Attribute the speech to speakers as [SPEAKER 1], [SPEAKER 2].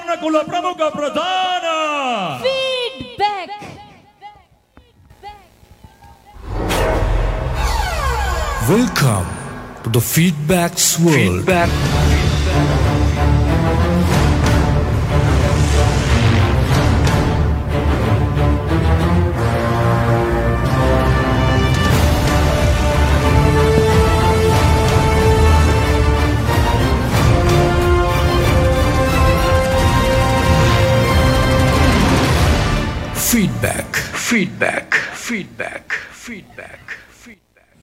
[SPEAKER 1] కుల ప్రముఖ ప్రధాన
[SPEAKER 2] feedback.
[SPEAKER 3] Welcome to the Feedback's world. Feedback.